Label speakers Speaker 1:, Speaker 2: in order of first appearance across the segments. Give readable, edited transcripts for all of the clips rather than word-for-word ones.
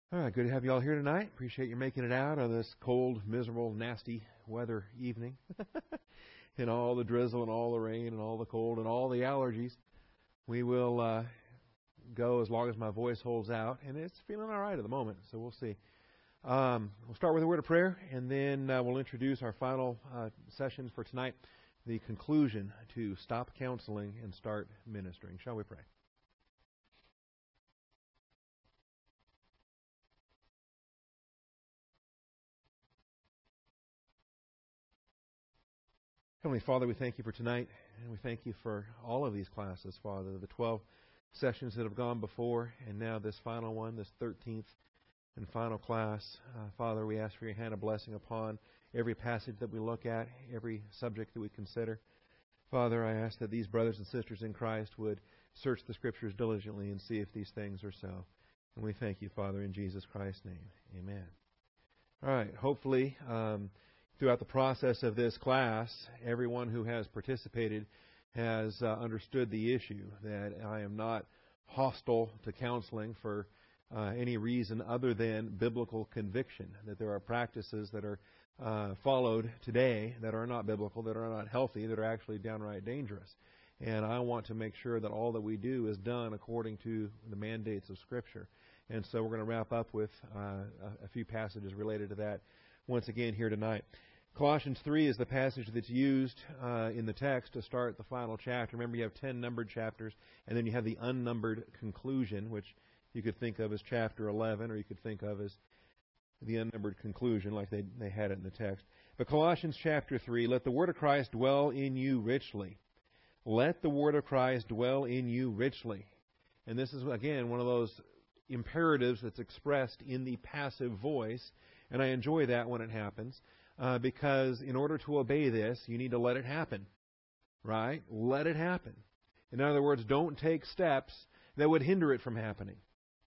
Speaker 1: All right, good to have you all here tonight. Appreciate you making it out on this cold, miserable, nasty weather evening. And all the drizzle and all the rain and all the cold and all the allergies. We will go as long as my voice holds out, and it's feeling all right at the moment, so we'll see. We'll start with a word of prayer, and then we'll introduce our final sessions for tonight, the conclusion to stop counseling and start ministering. Shall we pray? Heavenly Father, we thank you for tonight, and we thank you for all of these classes, Father, the 12 sessions that have gone before, and now this final one, this 13th and final class. Father, we ask for your hand of blessing upon every passage that we look at, every subject that we consider. Father, I ask that these brothers and sisters in Christ would search the Scriptures diligently and see if these things are so. And we thank you, Father, in Jesus Christ's name. Amen. All right, hopefully, throughout the process of this class, everyone who has participated has understood the issue, that I am not hostile to counseling for any reason other than biblical conviction, that there are practices that are followed today that are not biblical, that are not healthy, that are actually downright dangerous. And I want to make sure that all that we do is done according to the mandates of Scripture. And so we're going to wrap up with a few passages related to that once again here tonight. Colossians 3 is the passage that's used in the text to start the final chapter. Remember, you have 10 numbered chapters, and then you have the unnumbered conclusion, which you could think of as chapter 11, or you could think of as the unnumbered conclusion, like they had it in the text. But Colossians chapter 3, let the word of Christ dwell in you richly. Let the word of Christ dwell in you richly. And this is, again, one of those imperatives that's expressed in the passive voice, and I enjoy that when it happens. Because in order to obey this, you need to let it happen, right? Let it happen. In other words, don't take steps that would hinder it from happening.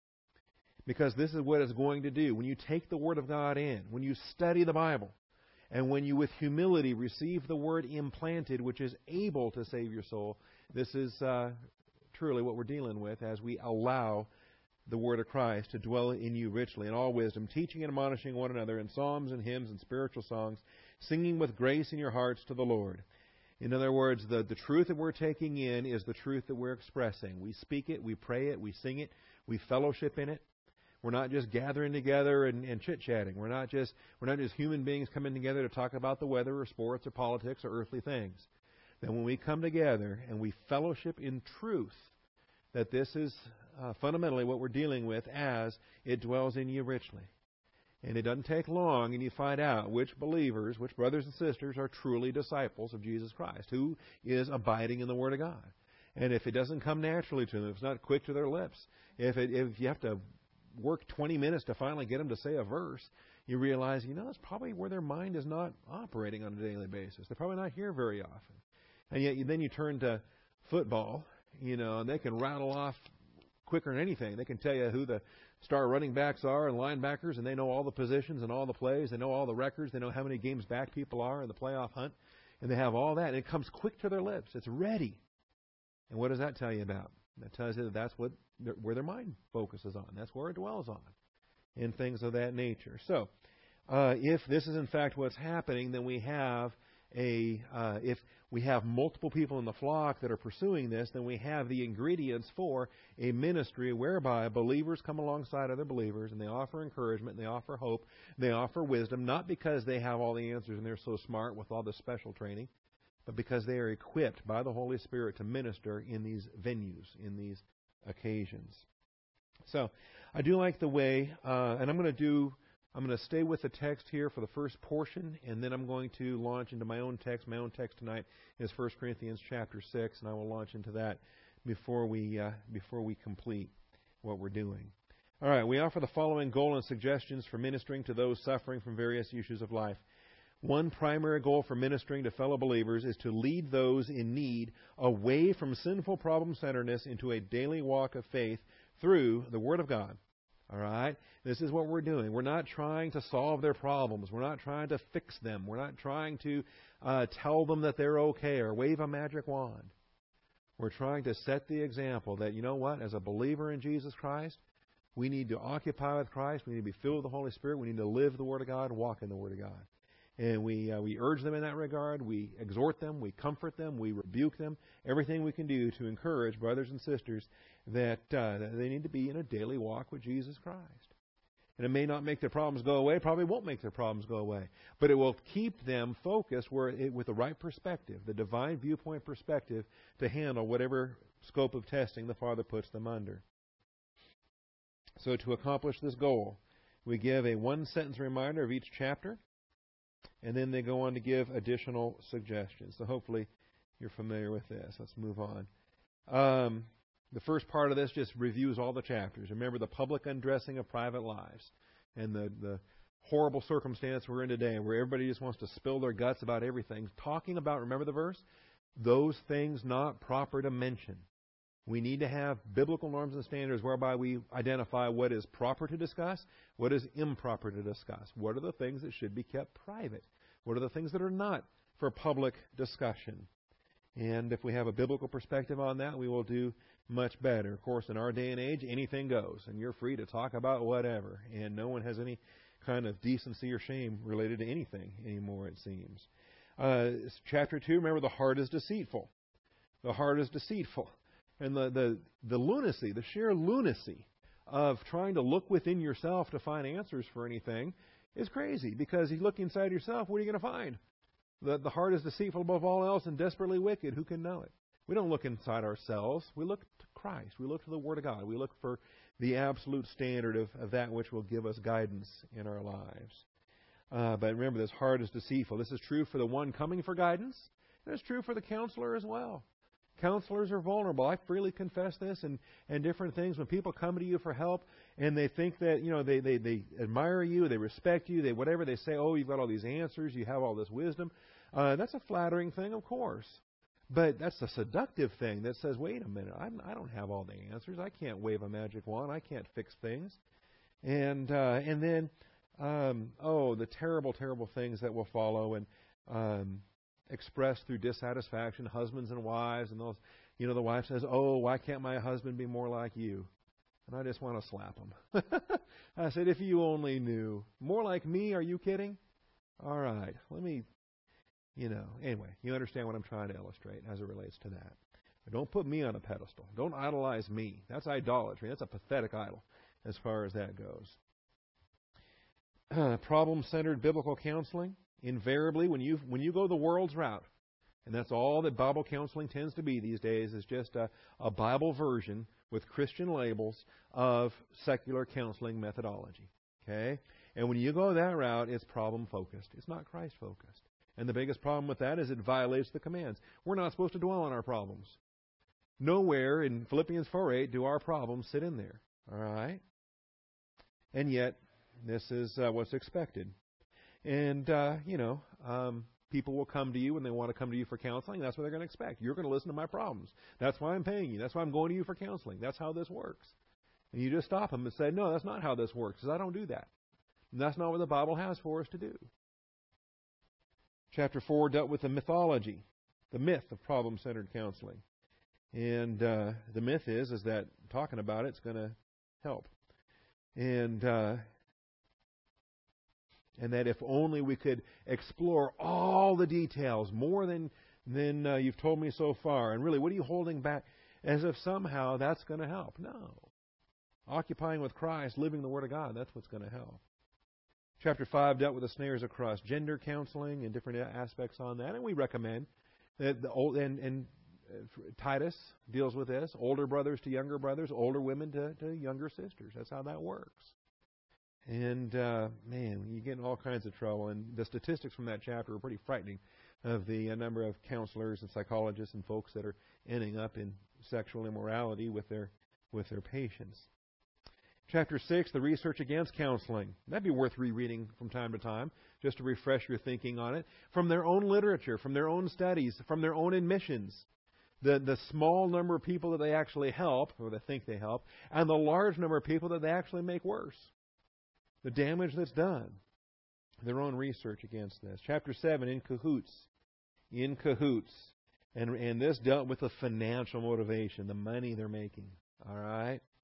Speaker 1: Because this is what it's going to do. When you take the Word of God in, when you study the Bible, and when you with humility receive the Word implanted, which is able to save your soul, this is truly what we're dealing with as we allow the word of Christ to dwell in you richly in all wisdom, teaching and admonishing one another in psalms and hymns and spiritual songs, singing with grace in your hearts to the Lord. In other words, the truth that we're taking in is the truth that we're expressing. We speak it, we pray it, we sing it, we fellowship in it. We're not just gathering together and chit-chatting. We're not just human beings coming together to talk about the weather or sports or politics or earthly things. Then when we come together and we fellowship in truth, that this is fundamentally what we're dealing with as it dwells in you richly. And it doesn't take long, and you find out which believers, which brothers and sisters are truly disciples of Jesus Christ, who is abiding in the Word of God. And if it doesn't come naturally to them, if it's not quick to their lips, if you have to work 20 minutes to finally get them to say a verse, you realize, that's probably where their mind is not operating on a daily basis. They're probably not here very often. And yet then you turn to football, and they can rattle off quicker than anything. They can tell you who the star running backs are and linebackers, and they know all the positions and all the plays. They know all the records. They know how many games back people are in the playoff hunt. And they have all that. And it comes quick to their lips. It's ready. And what does that tell you about? That tells you that that's where their mind focuses on. That's where it dwells on, in things of that nature. So, if this is in fact what's happening, then we have if we have multiple people in the flock that are pursuing this, then we have the ingredients for a ministry whereby believers come alongside other believers and they offer encouragement, and they offer hope, and they offer wisdom, not because they have all the answers and they're so smart with all this special training, but because they are equipped by the Holy Spirit to minister in these venues, in these occasions. So, I do like the way, and I'm going to stay with the text here for the first portion, and then I'm going to launch into my own text. My own text tonight is 1 Corinthians chapter 6, and I will launch into that before we complete what we're doing. All right, we offer the following goal and suggestions for ministering to those suffering from various issues of life. One primary goal for ministering to fellow believers is to lead those in need away from sinful problem-centeredness into a daily walk of faith through the Word of God. All right? This is what we're doing. We're not trying to solve their problems. We're not trying to fix them. We're not trying to tell them that they're okay or wave a magic wand. We're trying to set the example that, as a believer in Jesus Christ, We need to occupy with Christ. We need to be filled with the Holy Spirit. We need to live the Word of God, walk in the Word of God. And we urge them in that regard. We exhort them. We comfort them. We rebuke them. Everything we can do to encourage brothers and sisters that they need to be in a daily walk with Jesus Christ. And it may not make their problems go away. Probably won't make their problems go away. But it will keep them focused with the right perspective, the divine viewpoint perspective, to handle whatever scope of testing the Father puts them under. So to accomplish this goal, we give a one-sentence reminder of each chapter, and then they go on to give additional suggestions. So hopefully you're familiar with this. Let's move on. The first part of this just reviews all the chapters. Remember the public undressing of private lives and the horrible circumstance we're in today where everybody just wants to spill their guts about everything. Talking about, remember the verse? Those things not proper to mention. We need to have biblical norms and standards whereby we identify what is proper to discuss, what is improper to discuss. What are the things that should be kept private? What are the things that are not for public discussion? And if we have a biblical perspective on that, we will do much better. Of course, in our day and age, anything goes, and you're free to talk about whatever, and no one has any kind of decency or shame related to anything anymore, it seems. Chapter 2, remember, the heart is deceitful. The heart is deceitful. And the lunacy, the sheer lunacy of trying to look within yourself to find answers for anything is crazy, because you look inside yourself, what are you going to find? The heart is deceitful above all else and desperately wicked. Who can know it? We don't look inside ourselves. We look to Christ. We look to the Word of God. We look for the absolute standard of that which will give us guidance in our lives. But remember, this heart is deceitful. This is true for the one coming for guidance, and it's true for the counselor as well. Counselors are vulnerable. I freely confess this and different things. When people come to you for help and they think that, they admire you, they respect you, they say, oh, you've got all these answers, you have all this wisdom. That's a flattering thing, of course. But that's the seductive thing that says, wait a minute, I don't have all the answers. I can't wave a magic wand. I can't fix things. And then, the terrible, terrible things that will follow and expressed through dissatisfaction, husbands and wives, and those, the wife says, oh, why can't my husband be more like you? And I just want to slap him. I said, if you only knew. More like me? Are you kidding? All right, let me, anyway, you understand what I'm trying to illustrate as it relates to that. But don't put me on a pedestal. Don't idolize me. That's idolatry. That's a pathetic idol as far as that goes. Problem-centered biblical counseling. Invariably, when you go the world's route, and that's all that Bible counseling tends to be these days, is just a Bible version with Christian labels of secular counseling methodology. Okay? And when you go that route, it's problem-focused. It's not Christ-focused. And the biggest problem with that is it violates the commands. We're not supposed to dwell on our problems. Nowhere in Philippians 4:8 do our problems sit in there. All right? And yet, this is what's expected. And, people will come to you when they want to come to you for counseling. That's what they're going to expect. You're going to listen to my problems. That's why I'm paying you. That's why I'm going to you for counseling. That's how this works. And you just stop them and say, no, that's not how this works, because I don't do that. And that's not what the Bible has for us to do. Chapter 4 dealt with the mythology, the myth of problem-centered counseling. And the myth is that talking about it's going to help. And that if only we could explore all the details, more than you've told me so far. And really, what are you holding back? As if somehow that's going to help. No. Occupying with Christ, living the Word of God, that's what's going to help. Chapter 5 dealt with the snares of cross-gender counseling and different aspects on that. And we recommend that Titus deals with this. Older brothers to younger brothers, older women to younger sisters. That's how that works. And, you get in all kinds of trouble. And the statistics from that chapter are pretty frightening of the number of counselors and psychologists and folks that are ending up in sexual immorality with their patients. Chapter 6, the research against counseling. That'd be worth rereading from time to time, just to refresh your thinking on it. From their own literature, from their own studies, from their own admissions. The small number of people that they actually help, or they think they help, and the large number of people that they actually make worse. The damage that's done. Their own research against this. Chapter 7, in cahoots. In cahoots. And this dealt with the financial motivation, the money they're making. All right?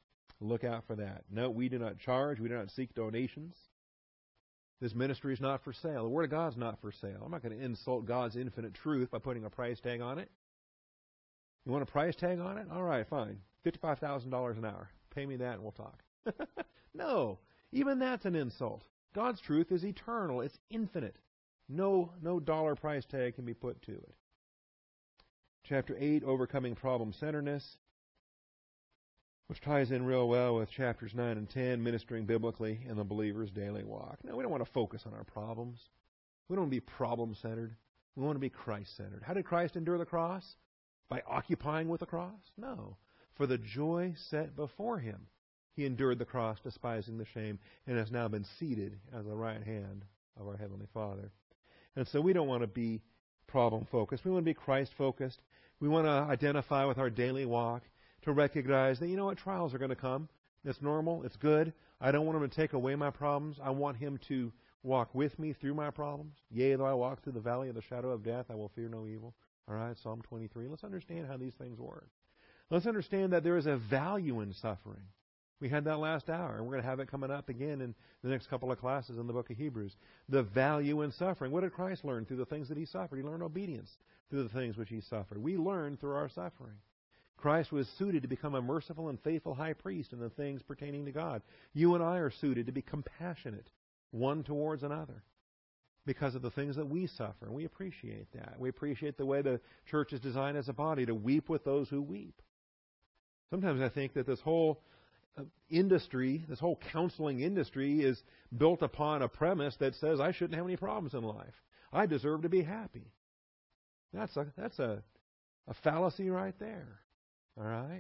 Speaker 1: So look out for that. No, we do not charge. We do not seek donations. This ministry is not for sale. The Word of God is not for sale. I'm not going to insult God's infinite truth by putting a price tag on it. You want a price tag on it? All right, fine. $55,000 an hour. Pay me that and we'll talk. No, even that's an insult. God's truth is eternal. It's infinite. No dollar price tag can be put to it. Chapter 8, overcoming problem-centeredness, which ties in real well with chapters 9 and 10, ministering biblically in the believer's daily walk. Now, we don't want to focus on our problems. We don't want to be problem-centered. We want to be Christ-centered. How did Christ endure the cross? By occupying with the cross? No. For the joy set before him, he endured the cross, despising the shame, and has now been seated at the right hand of our Heavenly Father. And so we don't want to be problem-focused. We want to be Christ-focused. We want to identify with our daily walk, to recognize that, you know what, trials are going to come. It's normal. It's good. I don't want him to take away my problems. I want him to walk with me through my problems. Yea, though I walk through the valley of the shadow of death, I will fear no evil. All right, Psalm 23. Let's understand how these things work. Let's understand that there is a value in suffering. We had that last hour, and we're going to have it coming up again in the next couple of classes in the book of Hebrews. The value in suffering. What did Christ learn through the things that he suffered? He learned obedience through the things which he suffered. We learn through our suffering. Christ was suited to become a merciful and faithful high priest in the things pertaining to God. You and I are suited to be compassionate one towards another because of the things that we suffer. And we appreciate that. We appreciate the way the church is designed as a body, to weep with those who weep. Sometimes I think that this whole industry, this whole counseling industry, is built upon a premise that says I shouldn't have any problems in life. I deserve to be happy. That's a fallacy right there. All right?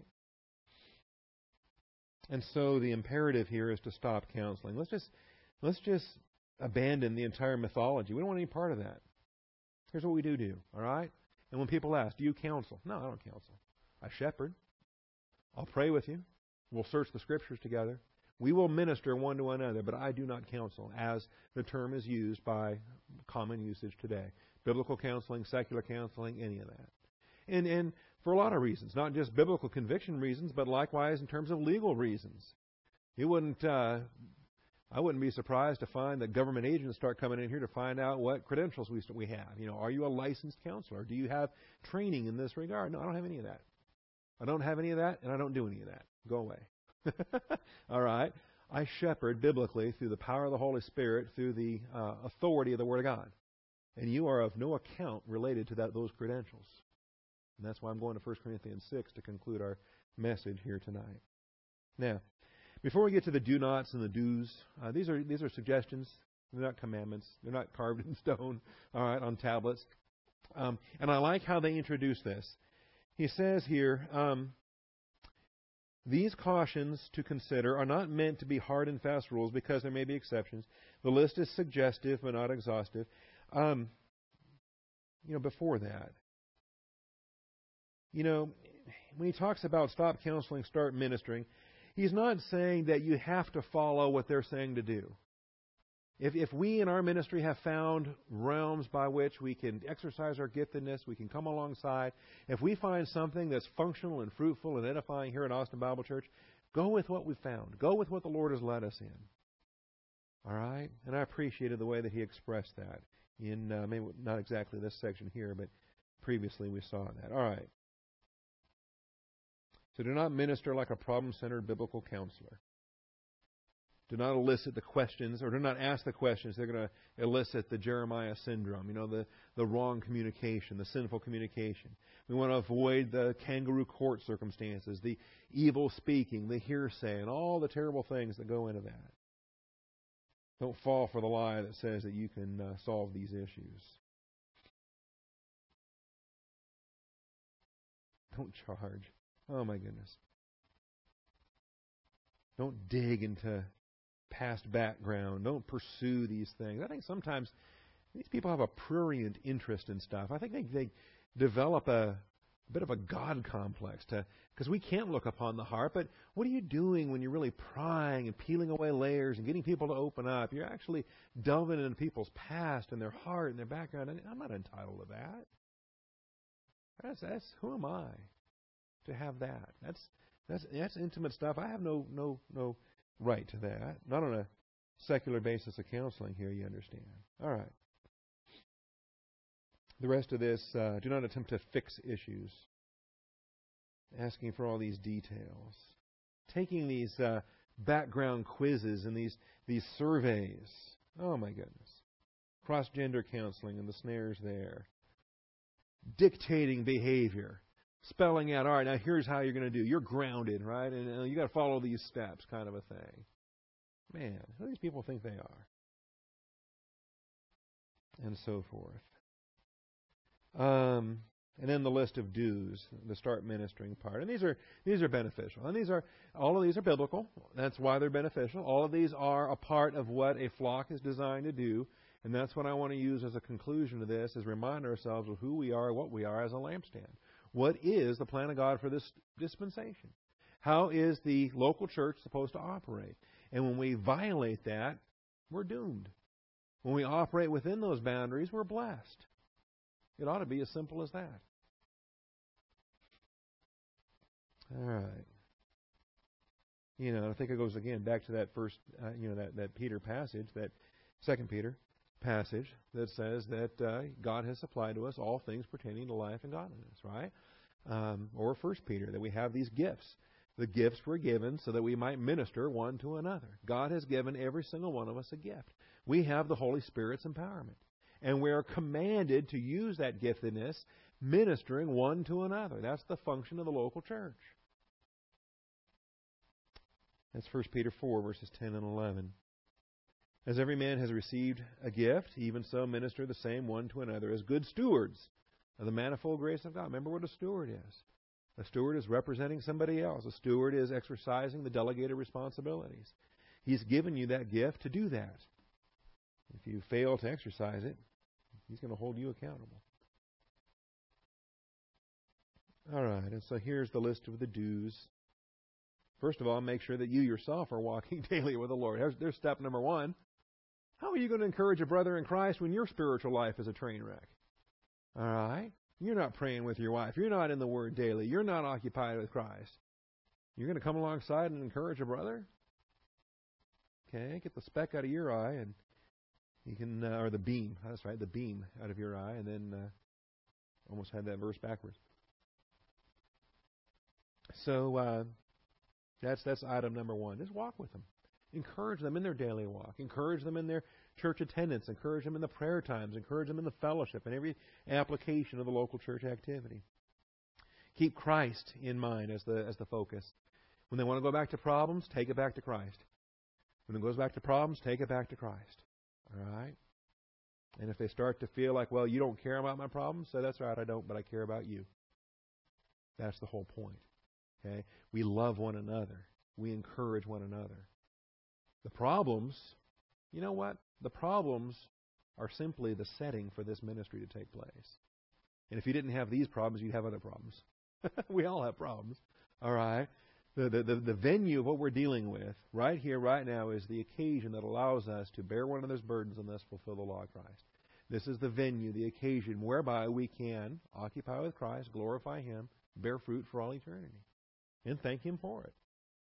Speaker 1: And so the imperative here is to stop counseling. Let's just abandon the entire mythology. We don't want any part of that. Here's what we do. All right? And when people ask, do you counsel? No, I don't counsel. I shepherd. I'll pray with you. We'll search the Scriptures together. We will minister one to another, but I do not counsel, as the term is used by common usage today. Biblical counseling, secular counseling, any of that. And for a lot of reasons, not just biblical conviction reasons, but likewise in terms of legal reasons. I wouldn't be surprised to find that government agents start coming in here to find out what credentials we have. You know, are you a licensed counselor? Do you have training in this regard? No, I don't have any of that. I don't have any of that, and I don't do any of that. Go away. All right. I shepherd biblically through the power of the Holy Spirit, through the authority of the Word of God. And you are of no account related to those credentials. And that's why I'm going to 1 Corinthians 6 to conclude our message here tonight. Now, before we get to the do-nots and the do's, these are suggestions. They're not commandments. They're not carved in stone, all right, on tablets. And I like how they introduce this. He says here, these cautions to consider are not meant to be hard and fast rules because there may be exceptions. The list is suggestive but not exhaustive. Before that, when he talks about stop counseling, start ministering, he's not saying that you have to follow what they're saying to do. If we in our ministry have found realms by which we can exercise our giftedness, we can come alongside. If we find something that's functional and fruitful and edifying here at Austin Bible Church, go with what we've found. Go with what the Lord has led us in. All right? And I appreciated the way that he expressed that in, maybe not exactly this section here, but previously we saw that. All right. So do not minister like a problem-centered biblical counselor. Do not elicit the questions, or do not ask the questions. They're going to elicit the Jeremiah syndrome, the wrong communication, the sinful communication. We want to avoid the kangaroo court circumstances, the evil speaking, the hearsay, and all the terrible things that go into that. Don't fall for the lie that says that you can solve these issues. Don't charge. Oh, my goodness. Don't dig into past background. Don't pursue these things. I think sometimes these people have a prurient interest in stuff. I think they develop a bit of a God complex because we can't look upon the heart. But what are you doing when you're really prying and peeling away layers and getting people to open up? You're actually delving into people's past and their heart and their background. And I'm not entitled to that. That's who am I to have that? That's intimate stuff. I have no right to that. Not on a secular basis of counseling here, you understand. All right. The rest of this, do not attempt to fix issues. Asking for all these details. Taking these background quizzes and these surveys. Oh my goodness. Cross-gender counseling and the snares there. Dictating behavior. Spelling out, all right, now here's how you're going to do. You're grounded, right? And you got to follow these steps, kind of a thing. Man, who do these people think they are? And so forth. And then the list of do's, the start ministering part. And these are beneficial. And all of these are biblical. That's why they're beneficial. All of these are a part of what a flock is designed to do. And that's what I want to use as a conclusion to this, is remind ourselves of who we are, what we are as a lampstand. What is the plan of God for this dispensation? How is the local church supposed to operate? And when we violate that, we're doomed. When we operate within those boundaries, we're blessed. It ought to be as simple as that. All right. I think it goes again back to that first, that Peter passage, that 2 Peter passage that says that God has supplied to us all things pertaining to life and godliness, right? Or 1 Peter, that we have these gifts. The gifts were given so that we might minister one to another. God has given every single one of us a gift. We have the Holy Spirit's empowerment. And we are commanded to use that giftedness, ministering one to another. That's the function of the local church. That's 1 Peter 4, verses 10 and 11. As every man has received a gift, even so minister the same one to another as good stewards of the manifold grace of God. Remember what a steward is. A steward is representing somebody else. A steward is exercising the delegated responsibilities. He's given you that gift to do that. If you fail to exercise it, He's going to hold you accountable. All right, and so here's the list of the do's. First of all, make sure that you yourself are walking daily with the Lord. There's step number one. How are you going to encourage a brother in Christ when your spiritual life is a train wreck? All right? You're not praying with your wife. You're not in the Word daily. You're not occupied with Christ. You're going to come alongside and encourage a brother? Okay, get the speck out of your eye, and you can, or the beam. That's right, the beam out of your eye, and then almost had that verse backwards. So that's item number one. Just walk with them. Encourage them in their daily walk. Encourage them in their church attendance. Encourage them in the prayer times. Encourage them in the fellowship and every application of the local church activity. Keep Christ in mind as the focus. When they want to go back to problems, take it back to Christ. When it goes back to problems, take it back to Christ. All right? And if they start to feel like, well, you don't care about my problems, say, that's right, I don't, but I care about you. That's the whole point. Okay? We love one another. We encourage one another. The problems, you know what? The problems are simply the setting for this ministry to take place. And if you didn't have these problems, you'd have other problems. We all have problems. All right? The venue of what we're dealing with right here, right now, is the occasion that allows us to bear one another's burdens and thus fulfill the law of Christ. This is the venue, the occasion whereby we can occupy with Christ, glorify Him, bear fruit for all eternity, and thank Him for it.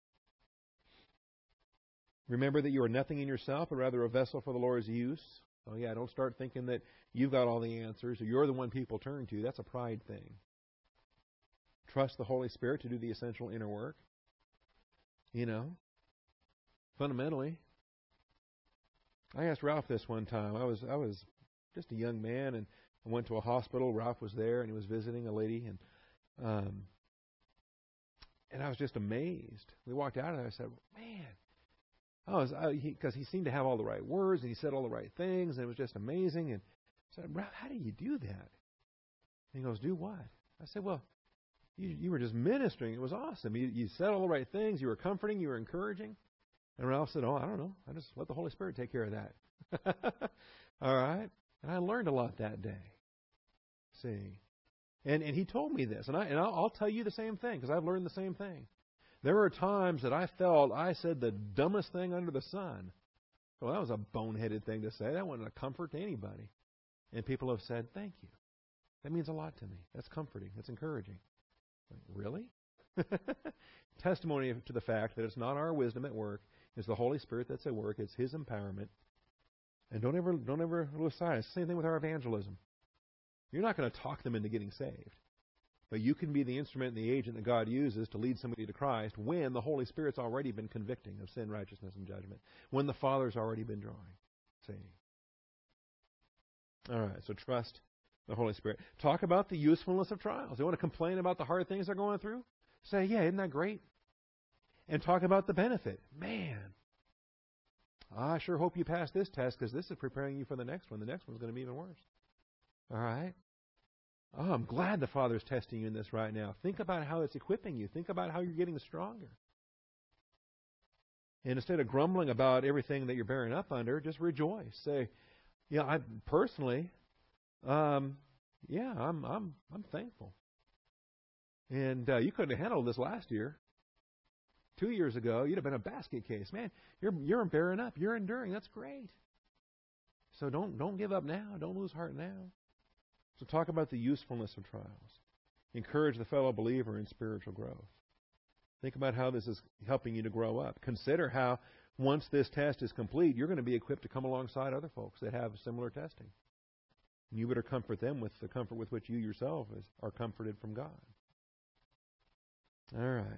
Speaker 1: Remember that you are nothing in yourself, but rather a vessel for the Lord's use. Oh yeah, don't start thinking that you've got all the answers or you're the one people turn to. That's a pride thing. Trust the Holy Spirit to do the essential inner work. Fundamentally, I asked Ralph this one time. I was just a young man, and I went to a hospital. Ralph was there, and he was visiting a lady, and I was just amazed. We walked out, and I said, man, because he seemed to have all the right words, and he said all the right things, and it was just amazing. And I said, Ralph, how do you do that? And he goes, do what? I said, well, you were just ministering. It was awesome. You said all the right things. You were comforting. You were encouraging. And Ralph said, I don't know. I just let the Holy Spirit take care of that. All right? And I learned a lot that day. See? And he told me this. And I'll tell you the same thing, because I've learned the same thing. There are times that I felt I said the dumbest thing under the sun. Well, that was a boneheaded thing to say. That wasn't a comfort to anybody. And people have said, thank you. That means a lot to me. That's comforting. That's encouraging. Like, really? Testimony to the fact that it's not our wisdom at work. It's the Holy Spirit that's at work. It's His empowerment. And don't ever lose sight. It's the same thing with our evangelism. You're not going to talk them into getting saved. But you can be the instrument and the agent that God uses to lead somebody to Christ when the Holy Spirit's already been convicting of sin, righteousness, and judgment. When the Father's already been drawing. See? All right, so trust the Holy Spirit. Talk about the usefulness of trials. You want to complain about the hard things they're going through? Say, yeah, isn't that great? And talk about the benefit. Man, I sure hope you pass this test because this is preparing you for the next one. The next one's going to be even worse. All right? Oh, I'm glad the Father's testing you in this right now. Think about how it's equipping you. Think about how you're getting stronger. And instead of grumbling about everything that you're bearing up under, just rejoice. Say, yeah, I personally, I'm thankful. And you couldn't have handled this last year. 2 years ago, you'd have been a basket case. Man, you're bearing up. You're enduring. That's great. So don't give up now. Don't lose heart now. So talk about the usefulness of trials. Encourage the fellow believer in spiritual growth. Think about how this is helping you to grow up. Consider how once this test is complete, you're going to be equipped to come alongside other folks that have similar testing. And you better comfort them with the comfort with which you yourself are comforted from God. All right.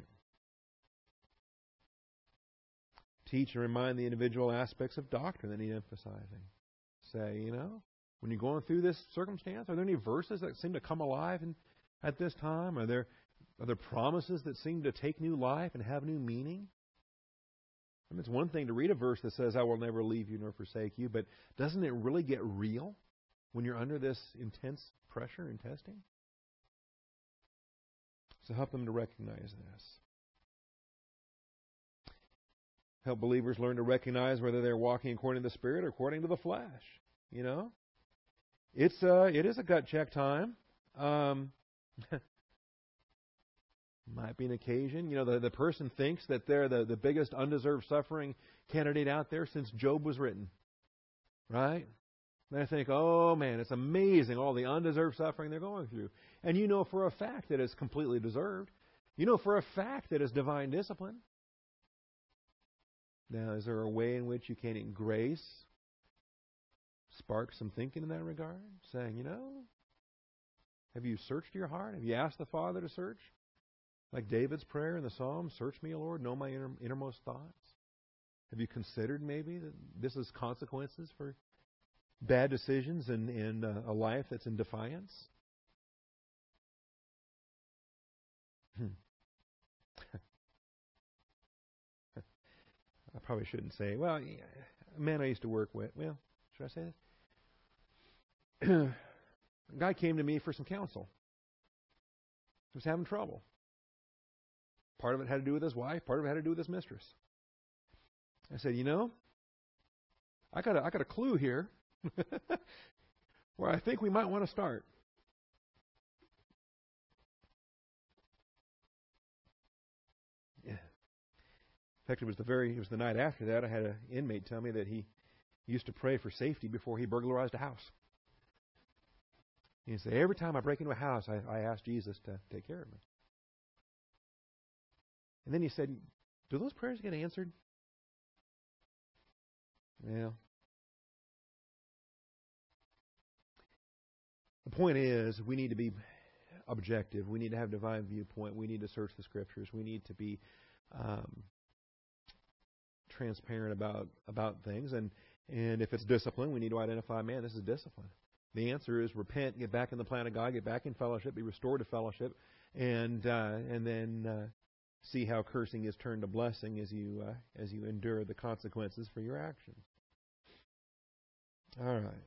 Speaker 1: Teach and remind the individual aspects of doctrine that need emphasizing. Say, when you're going through this circumstance, are there any verses that seem to come alive at this time? Are there promises that seem to take new life and have new meaning? I mean, it's one thing to read a verse that says, I will never leave you nor forsake you, but doesn't it really get real when you're under this intense pressure and testing? So help them to recognize this. Help believers learn to recognize whether they're walking according to the Spirit or according to the flesh. It is a gut check time. Might be an occasion. The person thinks that they're the biggest undeserved suffering candidate out there since Job was written. Right? And I think, oh man, it's amazing all the undeserved suffering they're going through. And you know for a fact that it's completely deserved. You know for a fact that it's divine discipline. Now, is there a way in which you can, in grace, spark some thinking in that regard? Saying, have you searched your heart? Have you asked the Father to search? Like David's prayer in the Psalm, search me, O Lord, know my innermost thoughts. Have you considered maybe that this is consequences for bad decisions and a life that's in defiance? I probably shouldn't say, well, a man I used to work with. Well, should I say this? A guy came to me for some counsel. He was having trouble. Part of it had to do with his wife. Part of it had to do with his mistress. I said, I got a clue here where I think we might want to start. Yeah. In fact, it was the night after that I had an inmate tell me that he used to pray for safety before he burglarized a house. He said, every time I break into a house, I ask Jesus to take care of me. And then he said, do those prayers get answered? Well, the point is, we need to be objective. We need to have divine viewpoint. We need to search the Scriptures. We need to be transparent about things. And if it's discipline, we need to identify, man, this is discipline. The answer is repent, get back in the plan of God, get back in fellowship, be restored to fellowship, and then see how cursing is turned to blessing as you endure the consequences for your actions. All right.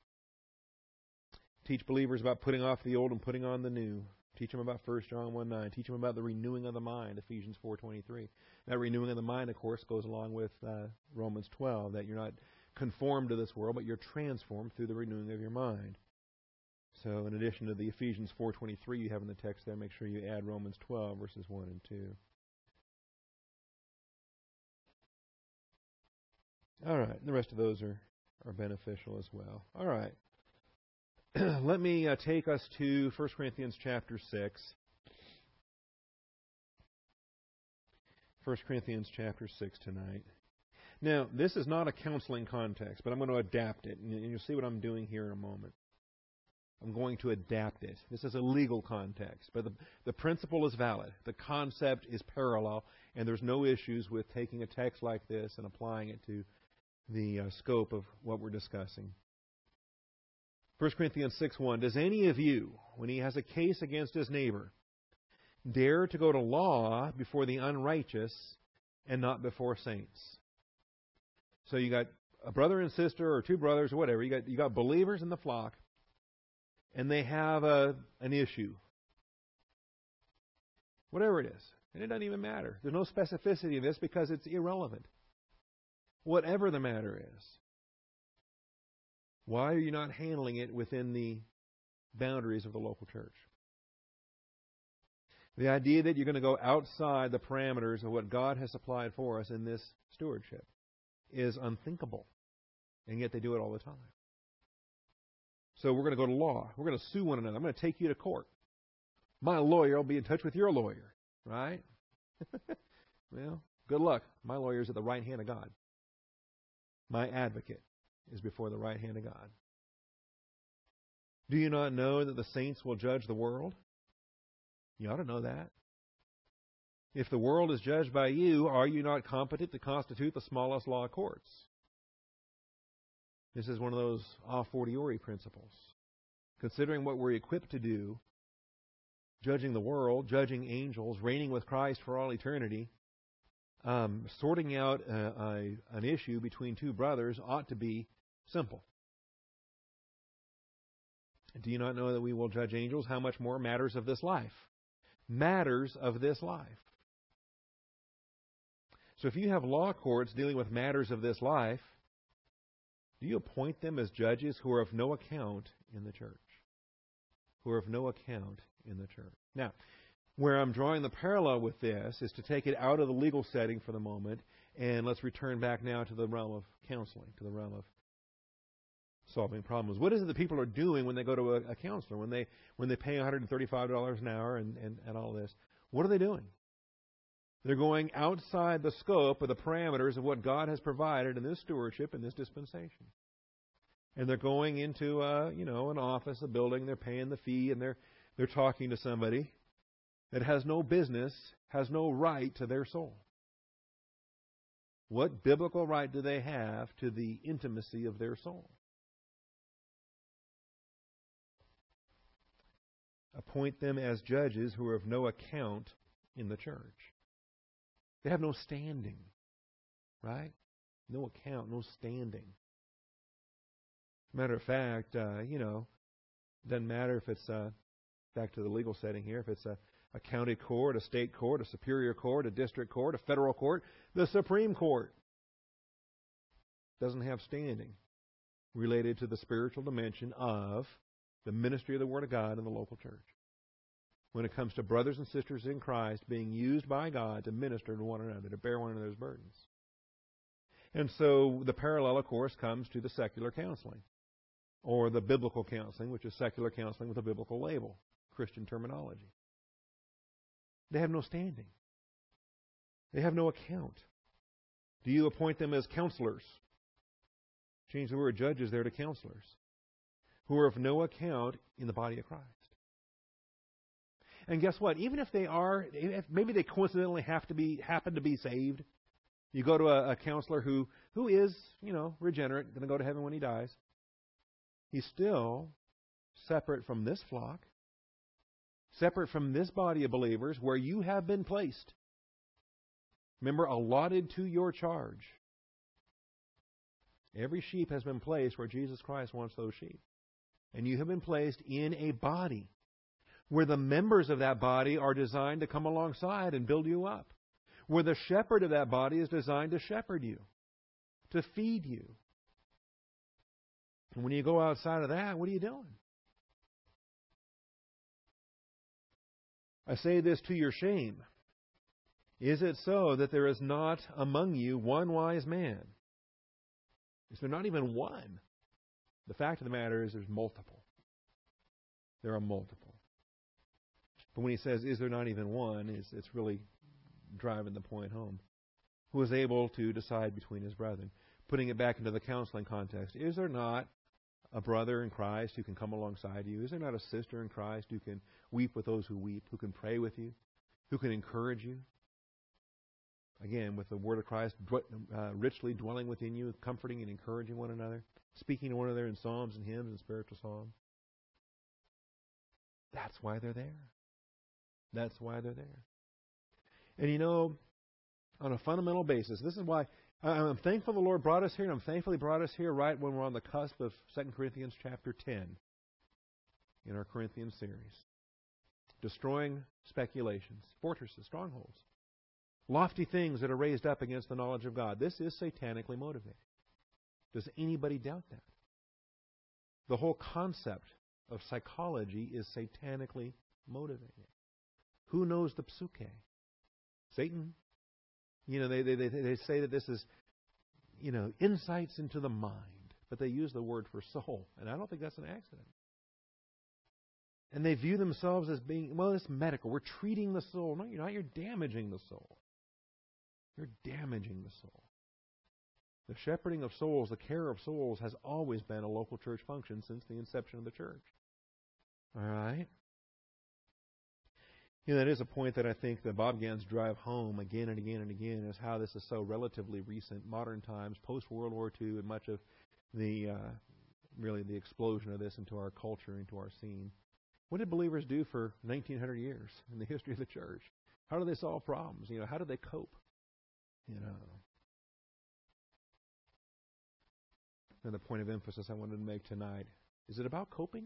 Speaker 1: Teach believers about putting off the old and putting on the new. Teach them about 1 John 1:9. Teach them about the renewing of the mind, Ephesians 4:23. That renewing of the mind, of course, goes along with Romans 12, that you're not conformed to this world, but you're transformed through the renewing of your mind. So in addition to the Ephesians 4:23 you have in the text there, make sure you add Romans 12, verses 1 and 2. All right. The rest of those are beneficial as well. All right. Let me take us to 1 Corinthians chapter 6. 1 Corinthians chapter 6 tonight. Now, this is not a counseling context, but I'm going to adapt it, and you'll see what I'm doing here in a moment. I'm going to adapt it. This is a legal context, but the principle is valid. The concept is parallel, and there's no issues with taking a text like this and applying it to the scope of what we're discussing. 1 Corinthians 6:1, does any of you, when he has a case against his neighbor, dare to go to law before the unrighteous and not before saints? So you got a brother and sister, or two brothers, or whatever. You got believers in the flock, and they have an issue. Whatever it is. And it doesn't even matter. There's no specificity in this because it's irrelevant. Whatever the matter is. Why are you not handling it within the boundaries of the local church? The idea that you're going to go outside the parameters of what God has supplied for us in this stewardship is unthinkable. And yet they do it all the time. So we're going to go to law. We're going to sue one another. I'm going to take you to court. My lawyer will be in touch with your lawyer. Right? Well, good luck. My lawyer is at the right hand of God. My advocate is before the right hand of God. Do you not know that the saints will judge the world? You ought to know that. If the world is judged by you, are you not competent to constitute the smallest law courts? This is one of those a fortiori principles. Considering what we're equipped to do, judging the world, judging angels, reigning with Christ for all eternity, sorting out an issue between two brothers ought to be simple. Do you not know that we will judge angels? How much more matters of this life? Matters of this life. So if you have law courts dealing with matters of this life, do you appoint them as judges who are of no account in the church? Who are of no account in the church. Now, where I'm drawing the parallel with this is to take it out of the legal setting for the moment, and let's return back now to the realm of counseling, to the realm of solving problems. What is it that people are doing when they go to a counselor, when they pay $135 an hour and all this? What are they doing? They're going outside the scope of the parameters of what God has provided in this stewardship, in this dispensation. And they're going into an office, a building, they're paying the fee, and they're talking to somebody that has no business, has no right to their soul. What biblical right do they have to the intimacy of their soul? Appoint them as judges who are of no account in the church. They have no standing, right? No account, no standing. Matter of fact, doesn't matter if it's, back to the legal setting here, if it's a county court, a state court, a superior court, a district court, a federal court, the Supreme Court doesn't have standing related to the spiritual dimension of the ministry of the Word of God in the local church. When it comes to brothers and sisters in Christ being used by God to minister to one another, to bear one another's burdens. And so the parallel, of course, comes to the secular counseling, or the biblical counseling, which is secular counseling with a biblical label, Christian terminology. They have no standing. They have no account. Do you appoint them as counselors? Change the word judges there to counselors, who are of no account in the body of Christ. And guess what? Even if they are, maybe they coincidentally happen to be saved. You go to a counselor who is, regenerate, going to go to heaven when he dies. He's still separate from this flock, separate from this body of believers where you have been placed. Remember, allotted to your charge. Every sheep has been placed where Jesus Christ wants those sheep. And you have been placed in a body where the members of that body are designed to come alongside and build you up. Where the shepherd of that body is designed to shepherd you, to feed you. And when you go outside of that, what are you doing? I say this to your shame. Is it so that there is not among you one wise man? Is there not even one? The fact of the matter is there's multiple. There are multiple. But when he says, is there not even one, it's really driving the point home, who is able to decide between his brethren. Putting it back into the counseling context, is there not a brother in Christ who can come alongside you? Is there not a sister in Christ who can weep with those who weep, who can pray with you, who can encourage you? Again, with the word of Christ richly dwelling within you, comforting and encouraging one another, speaking to one another in psalms and hymns and spiritual songs. That's why they're there. That's why they're there. And you know, on a fundamental basis, this is why I'm thankful the Lord brought us here, and I'm thankful He brought us here right when we're on the cusp of 2 Corinthians chapter 10 in our Corinthian series. Destroying speculations, fortresses, strongholds, lofty things that are raised up against the knowledge of God. This is satanically motivated. Does anybody doubt that? The whole concept of psychology is satanically motivated. Who knows the psuche? Satan. You know, they say that this is, you know, insights into the mind, but they use the word for soul, and I don't think that's an accident. And they view themselves as being, well, it's medical. We're treating the soul. No, you're not. You're damaging the soul. You're damaging the soul. The shepherding of souls, the care of souls, has always been a local church function since the inception of the church. All right? You know, that is a point that I think that Bob Gans drive home again and again and again, is how this is so relatively recent, modern times, post-World War II, and much of the really the explosion of this into our culture, into our scene. What did believers do for 1,900 years in the history of the church? How do they solve problems? You know, how do they cope? You know. Another point of emphasis I wanted to make tonight. Is it about coping?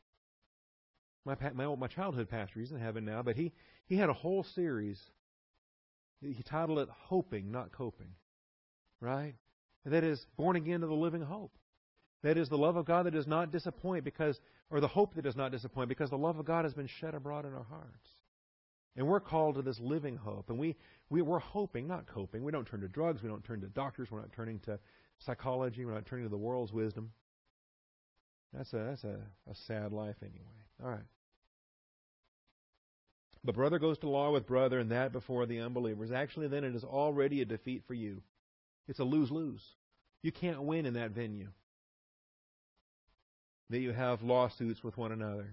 Speaker 1: My childhood pastor, he's in heaven now, but he had a whole series. He titled it Hoping, Not Coping. Right? And that is born again to the living hope. That is the love of God that does not disappoint or the hope that does not disappoint, because the love of God has been shed abroad in our hearts. And we're called to this living hope. And we're hoping, not coping. We don't turn to drugs. We don't turn to doctors. We're not turning to psychology. We're not turning to the world's wisdom. That's a sad life anyway. All right. But brother goes to law with brother, and that before the unbelievers. Actually, then it is already a defeat for you. It's a lose-lose. You can't win in that venue. That you have lawsuits with one another.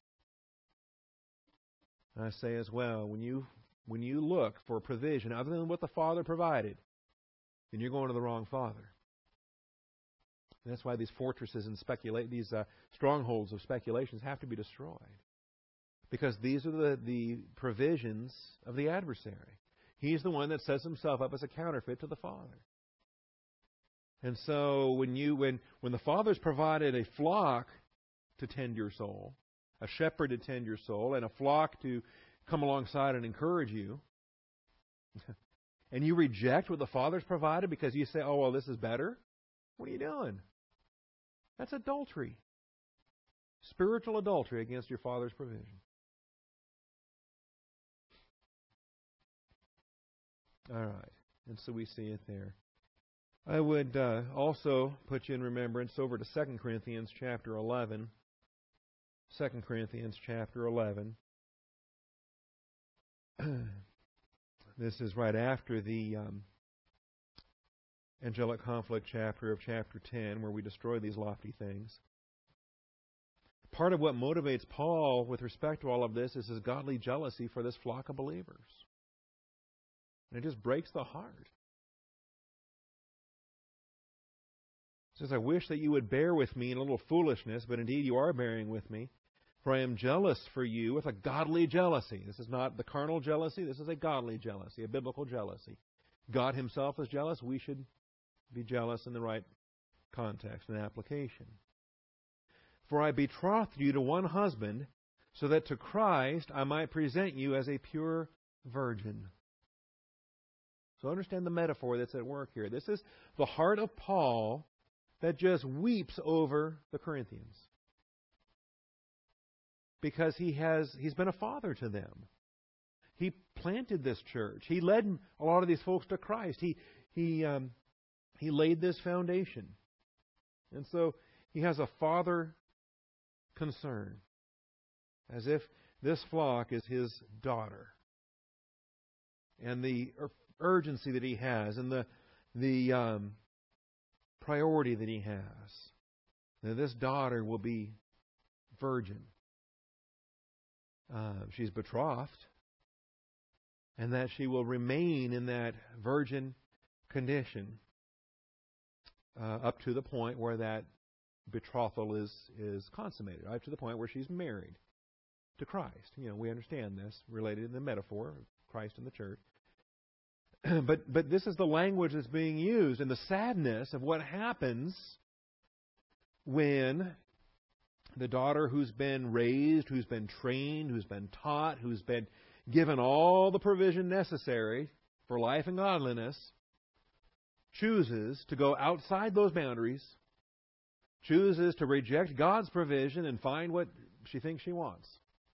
Speaker 1: I say as well, when you look for provision other than what the Father provided, then you're going to the wrong Father. And that's why these fortresses and these strongholds of speculations have to be destroyed. Because these are the provisions of the adversary. He's the one that sets himself up as a counterfeit to the Father. And so when the Father's provided a flock to tend your soul, a shepherd to tend your soul, and a flock to come alongside and encourage you, and you reject what the Father's provided because you say, oh, well, this is better, what are you doing? That's adultery. Spiritual adultery against your Father's provision. All right. And so we see it there. I would also put you in remembrance over to 2 Corinthians chapter 11. 2 Corinthians chapter 11. This is right after the angelic conflict chapter of chapter 10, where we destroy these lofty things. Part of what motivates Paul with respect to all of this is his godly jealousy for this flock of believers. And it just breaks the heart. He says, I wish that you would bear with me in a little foolishness, but indeed you are bearing with me. For I am jealous for you with a godly jealousy. This is not the carnal jealousy. This is a godly jealousy, a biblical jealousy. God Himself is jealous. We should be jealous in the right context and application. For I betrothed you to one husband, so that to Christ I might present you as a pure virgin. So understand the metaphor that's at work here. This is the heart of Paul that just weeps over the Corinthians. Because he's been a father to them. He planted this church. He led a lot of these folks to Christ. He laid this foundation. And so he has a father concern. As if this flock is his daughter. and the urgency that he has and the priority that he has. Now, this daughter will be virgin. She's betrothed, and that she will remain in that virgin condition up to the point where that betrothal is consummated, up to the point where she's married to Christ. We understand this related to the metaphor of Christ and the church. But this is the language that's being used, and the sadness of what happens when the daughter who's been raised, who's been trained, who's been taught, who's been given all the provision necessary for life and godliness, chooses to go outside those boundaries, chooses to reject God's provision and find what she thinks she wants,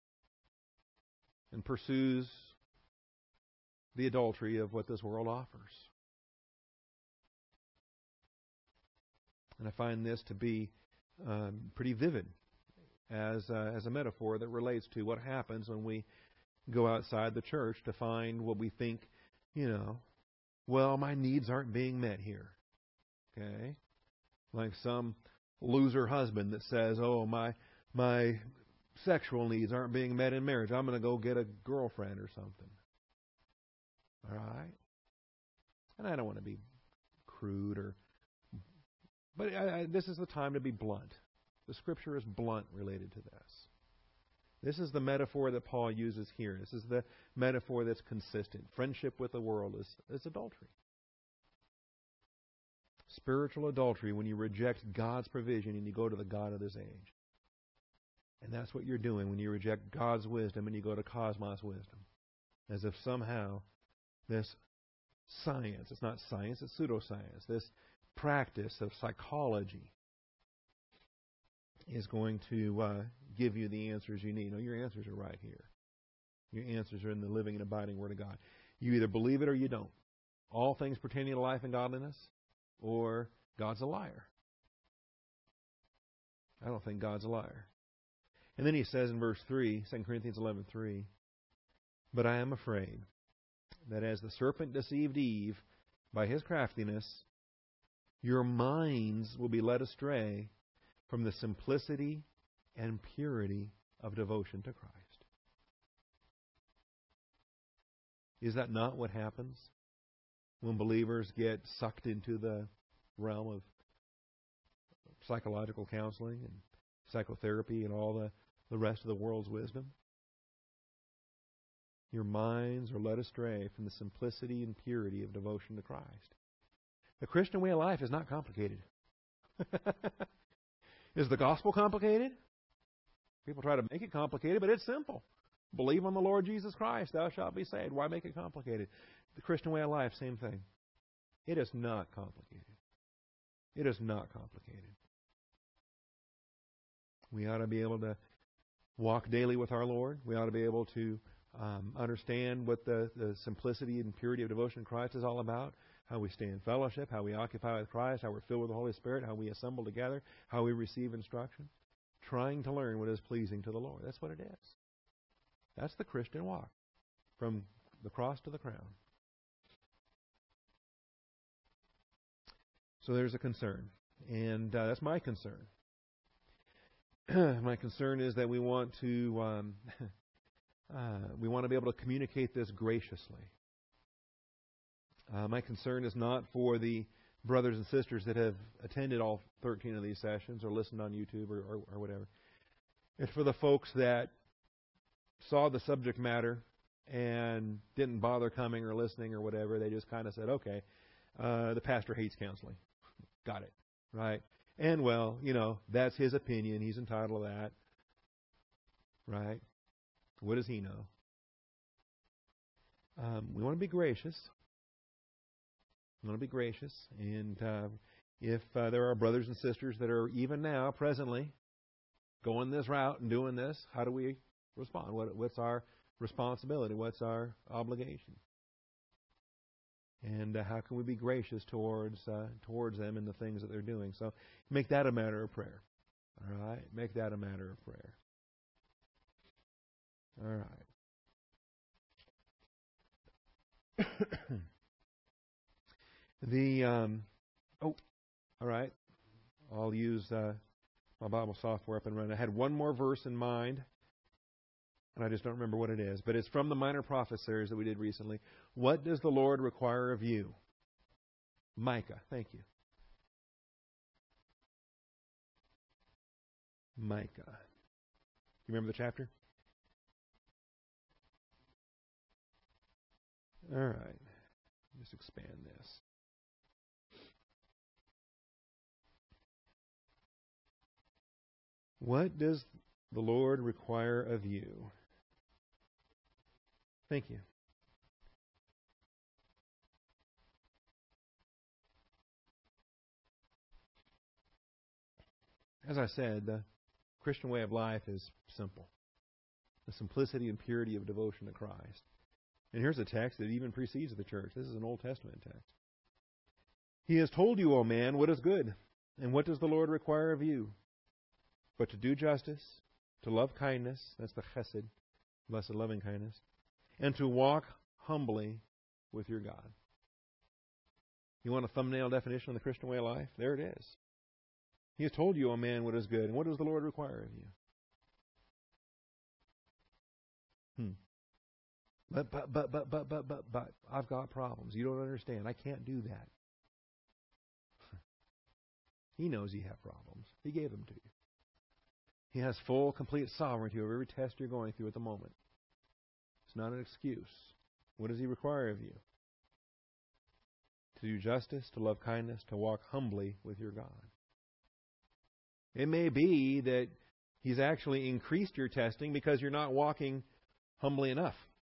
Speaker 1: and pursues the adultery of what this world offers. And I find this to be pretty vivid as a metaphor that relates to what happens when we go outside the church to find what we think, well, my needs aren't being met here. Okay? Like some loser husband that says, oh, my sexual needs aren't being met in marriage. I'm going to go get a girlfriend or something. All right? And I don't want to be crude but this is the time to be blunt. The Scripture is blunt related to this. This is the metaphor that Paul uses here. This is the metaphor that's consistent. Friendship with the world is adultery. Spiritual adultery when you reject God's provision and you go to the god of this age. And that's what you're doing when you reject God's wisdom and you go to cosmos wisdom. As if somehow this science, it's not science, it's pseudoscience, this practice of psychology is going to give you the answers you need. No, your answers are right here. Your answers are in the living and abiding Word of God. You either believe it or you don't. All things pertaining to life and godliness, or God's a liar. I don't think God's a liar. And then he says in verse 3, 2 Corinthians 11:3, but I am afraid that as the serpent deceived Eve by his craftiness, your minds will be led astray from the simplicity and purity of devotion to Christ. Is that not what happens when believers get sucked into the realm of psychological counseling and psychotherapy and all the rest of the world's wisdom? Your minds are led astray from the simplicity and purity of devotion to Christ. The Christian way of life is not complicated. Is the gospel complicated? People try to make it complicated, but it's simple. Believe on the Lord Jesus Christ, thou shalt be saved. Why make it complicated? The Christian way of life, same thing. It is not complicated. It is not complicated. We ought to be able to walk daily with our Lord. We ought to be able to understand what the simplicity and purity of devotion to Christ is all about. How we stay in fellowship, how we occupy with Christ, how we're filled with the Holy Spirit, how we assemble together, how we receive instruction. Trying to learn what is pleasing to the Lord. That's what it is. That's the Christian walk, from the cross to the crown. So there's a concern, and that's my concern. My concern is that we want to be able to communicate this graciously. My concern is not for the brothers and sisters that have attended all 13 of these sessions or listened on YouTube or whatever. It's for the folks that saw the subject matter and didn't bother coming or listening or whatever. They just kind of said, okay, the pastor hates counseling. Got it, right? And, well, that's his opinion. He's entitled to that, right? What does he know? We want to be gracious. We want to be gracious. And if there are brothers and sisters that are even now, presently, going this route and doing this, how do we respond? What's our responsibility? What's our obligation? And how can we be gracious towards them in the things that they're doing? So make that a matter of prayer. All right? Make that a matter of prayer. All right. All right. I'll use my Bible software up and running. I had one more verse in mind, and I just don't remember what it is. But it's from the Minor Prophet series that we did recently. What does the Lord require of you? Micah. Thank you. Micah. You remember the chapter? All right. Just expand this. What does the Lord require of you? Thank you. As I said, the Christian way of life is simple. The simplicity and purity of devotion to Christ. And here's a text that even precedes the church. This is an Old Testament text. He has told you, O man, what is good, and what does the Lord require of you? But to do justice, to love kindness, that's the chesed, blessed loving kindness, and to walk humbly with your God. You want a thumbnail definition of the Christian way of life? There it is. He has told you, O man, what is good, and what does the Lord require of you? But, I've got problems. You don't understand. I can't do that. He knows you have problems. He gave them to you. He has full, complete sovereignty over every test you're going through at the moment. It's not an excuse. What does He require of you? To do justice, to love kindness, to walk humbly with your God. It may be that He's actually increased your testing because you're not walking humbly enough.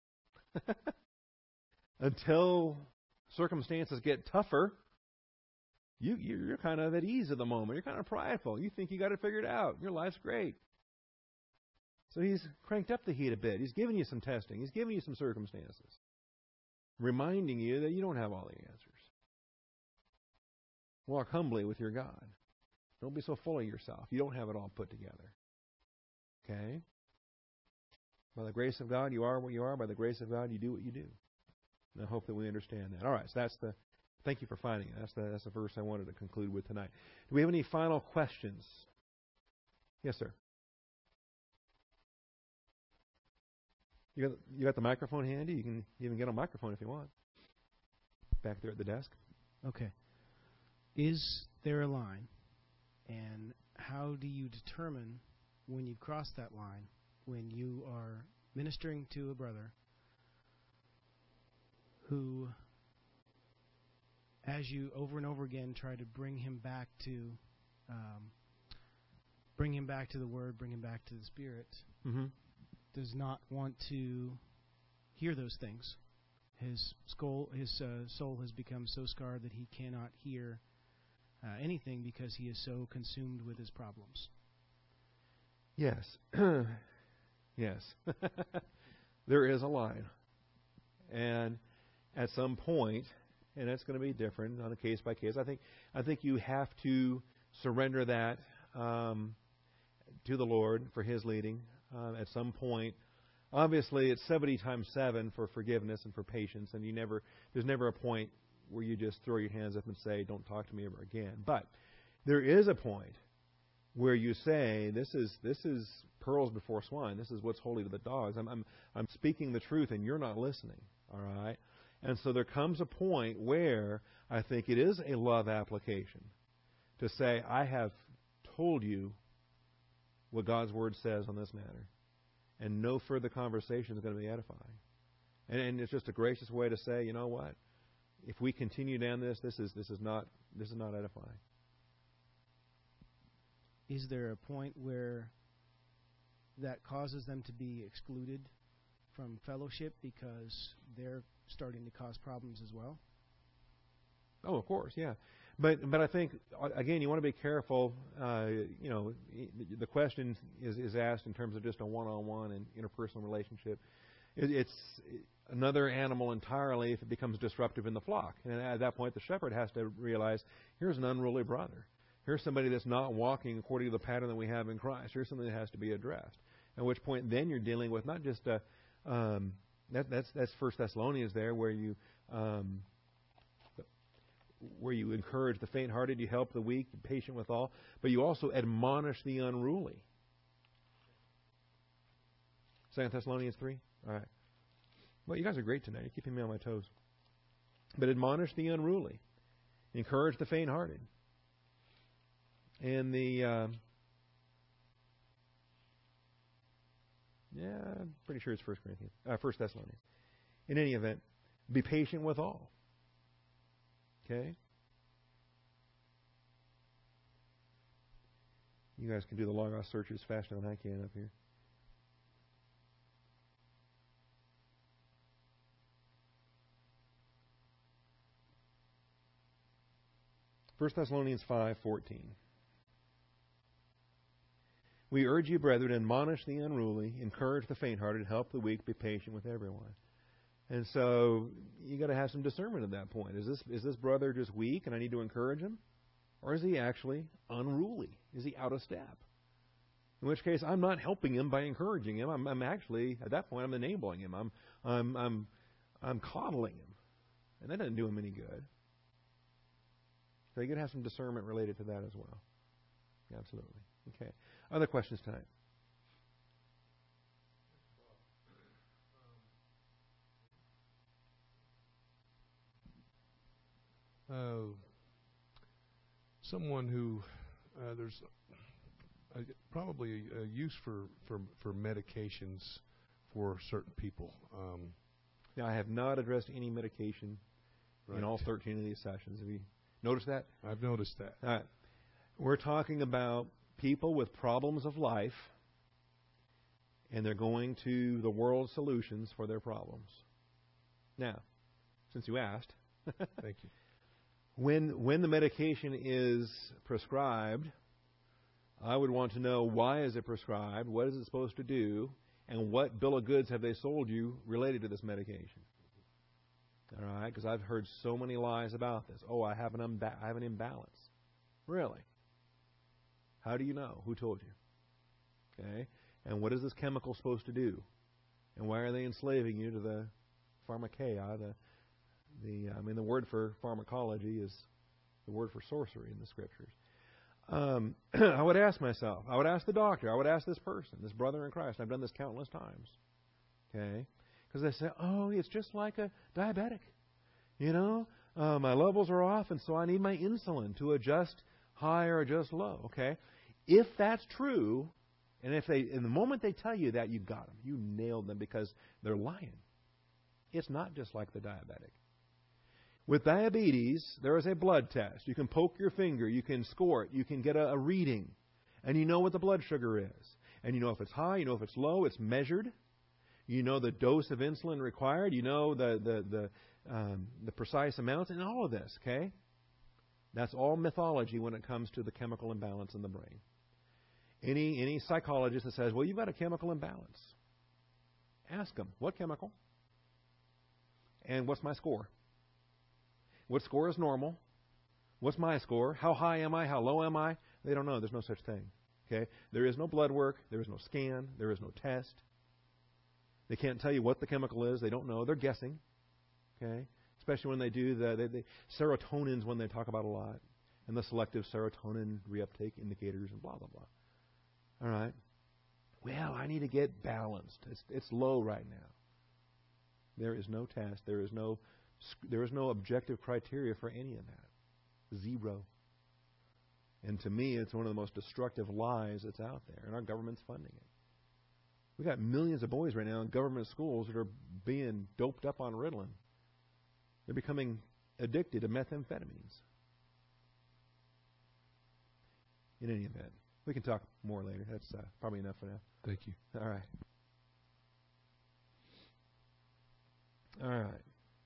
Speaker 1: Until circumstances get tougher, you're kind of at ease at the moment. You're kind of prideful. You think you got it figured out. Your life's great. So He's cranked up the heat a bit. He's given you some testing. He's given you some circumstances, reminding you that you don't have all the answers. Walk humbly with your God. Don't be so full of yourself. You don't have it all put together. Okay? By the grace of God, you are what you are. By the grace of God, you do what you do. And I hope that we understand that. All right, so that's the... Thank you for finding it. That's the verse I wanted to conclude with tonight. Do we have any final questions? Yes, sir. You got the microphone handy? You can even get a microphone if you want. Back there at the desk.
Speaker 2: Okay. Is there a line? And how do you determine when you've crossed that line, when you are ministering to a brother who, as you over and over again try to bring him back to the Word, bring him back to the Spirit, does not want to hear those things? His soul has become so scarred that he cannot hear anything because he is so consumed with his problems.
Speaker 1: Yes. Yes. There is a line. And at some point, and it's going to be different on a case by case, I think you have to surrender that to the Lord for His leading at some point. Obviously, it's 70 times 7 for forgiveness and for patience, and there's never a point where you just throw your hands up and say, "Don't talk to me ever again." But there is a point where you say, "This is pearls before swine. This is what's holy to the dogs. I'm speaking the truth, and you're not listening." All right. And so there comes a point where I think it is a love application to say, "I have told you what God's Word says on this matter, and no further conversation is going to be edifying." And it's just a gracious way to say, you know what? If we continue down this is not edifying.
Speaker 2: Is there a point where that causes them to be excluded from fellowship because they're starting to cause problems as well?
Speaker 1: Oh, of course, yeah. But I think, again, you want to be careful. The question is asked in terms of just a one-on-one and interpersonal relationship. It's another animal entirely if it becomes disruptive in the flock. And at that point, the shepherd has to realize, here's an unruly brother. Here's somebody that's not walking according to the pattern that we have in Christ. Here's something that has to be addressed. At which point, then you're dealing with not just that's 1 Thessalonians there, where you where you encourage the faint-hearted, you help the weak, you're patient with all, but you also admonish the unruly. 2 Thessalonians 3? All right. Well, you guys are great tonight. You're keeping me on my toes. But admonish the unruly. Encourage the faint-hearted. And I'm pretty sure it's 1 Thessalonians. In any event, be patient with all. Okay? You guys can do the Logos searches faster than I can up here. 1 Thessalonians 5:14. We urge you, brethren, admonish the unruly, encourage the faint-hearted, help the weak, be patient with everyone. And so you got to have some discernment at that point. Is this brother just weak and I need to encourage him? Or is he actually unruly? Is he out of step? In which case, I'm not helping him by encouraging him. I'm actually, at that point, I'm enabling him. I'm coddling him. And that doesn't do him any good. So you got to have some discernment related to that as well. Absolutely. Okay. Other questions tonight?
Speaker 3: Someone who there's probably a use for medications for certain people.
Speaker 1: Now, I have not addressed any medication
Speaker 3: Right.
Speaker 1: in all 13 of these sessions. Have you noticed that?
Speaker 3: I've noticed that.
Speaker 1: All right. We're talking about people with problems of life, and they're going to the world solutions for their problems. Now, since you asked,
Speaker 3: Thank you.
Speaker 1: when the medication is prescribed, I would want to know why is it prescribed, what is it supposed to do, and what bill of goods have they sold you related to this medication. All right, because I've heard so many lies about this. Oh, I have an imbalance. Really? How do you know? Who told you? Okay, and what is this chemical supposed to do? And why are they enslaving you to the pharmakeia? The word for pharmacology is the word for sorcery in the Scriptures. I would ask myself, I would ask the doctor, I would ask this person, this brother in Christ. I've done this countless times. Okay? Because they say, oh, it's just like a diabetic. You know, my levels are off, and so I need my insulin to adjust high or adjust low. Okay? If that's true, and in the moment they tell you that, you've got them. You nailed them because they're lying. It's not just like the diabetic. With diabetes, there is a blood test. You can poke your finger. You can score it. You can get a reading. And you know what the blood sugar is. And you know if it's high. You know if it's low. It's measured. You know the dose of insulin required. You know the precise amounts and all of this, okay? That's all mythology when it comes to the chemical imbalance in the brain. Any psychologist that says, well, you've got a chemical imbalance, ask them, what chemical? And what's my score? What score is normal? What's my score? How high am I? How low am I? They don't know. There's no such thing. Okay? There is no blood work. There is no scan. There is no test. They can't tell you what the chemical is. They don't know. They're guessing. Okay? Especially when they do the serotonins when they talk about a lot. And the selective serotonin reuptake indicators and blah, blah, blah. All right? Well, I need to get balanced. It's low right now. There is no test. There is no objective criteria for any of that. Zero. And to me, it's one of the most destructive lies that's out there, and our government's funding it. We've got millions of boys right now in government schools that are being doped up on Ritalin. They're becoming addicted to methamphetamines. In any event, we can talk more later. That's probably enough for now.
Speaker 3: Thank you.
Speaker 1: All right. All right.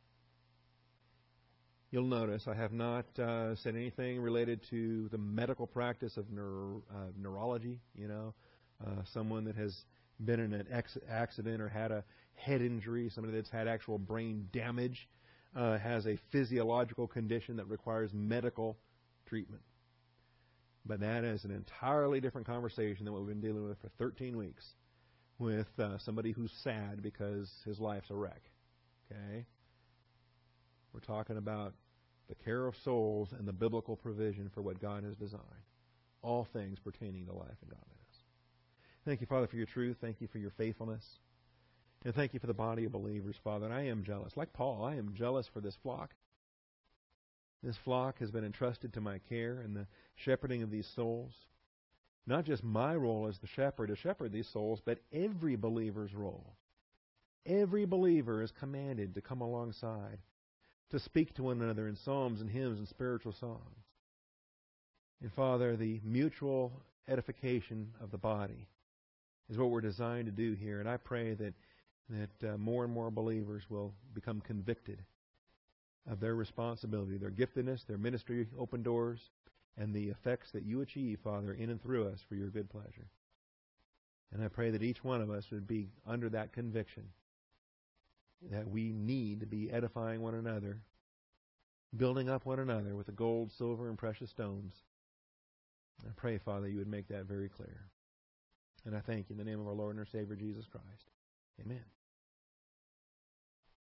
Speaker 1: You'll notice I have not said anything related to the medical practice of neurology. You know, someone that has been in an accident or had a head injury, somebody that's had actual brain damage, has a physiological condition that requires medical treatment. But that is an entirely different conversation than what we've been dealing with for 13 weeks with somebody who's sad because his life's a wreck. Okay? We're talking about the care of souls and the biblical provision for what God has designed. All things pertaining to life and godliness. Thank you, Father, for your truth. Thank you for your faithfulness. And thank you for the body of believers, Father. And I am jealous. Like Paul, I am jealous for this flock. This flock has been entrusted to my care and the shepherding of these souls. Not just my role as the shepherd to shepherd these souls, but every believer's role. Every believer is commanded to come alongside, to speak to one another in psalms and hymns and spiritual songs. And Father, the mutual edification of the body is what we're designed to do here. And I pray that more and more believers will become convicted of their responsibility, their giftedness, their ministry open doors, and the effects that you achieve, Father, in and through us for your good pleasure. And I pray that each one of us would be under that conviction that we need to be edifying one another, building up one another with the gold, silver, and precious stones. I pray, Father, you would make that very clear. And I thank you in the name of our Lord and our Savior, Jesus Christ. Amen.